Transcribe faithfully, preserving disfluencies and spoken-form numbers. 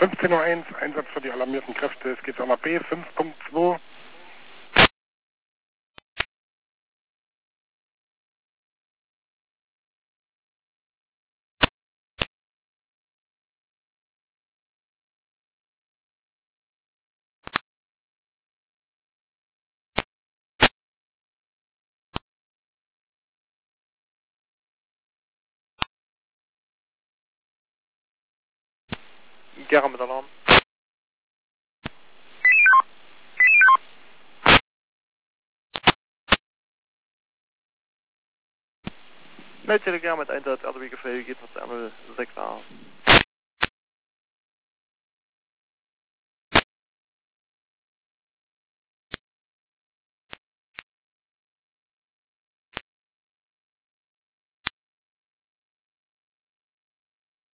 fünfzehn Uhr eins, Einsatz für die alarmierten Kräfte. Es geht an B fünf Punkt zwei. Gera mit Alarm. Meldstelle Gera mit Einsatz, R D B Gefäll, geht auf der null sechs A.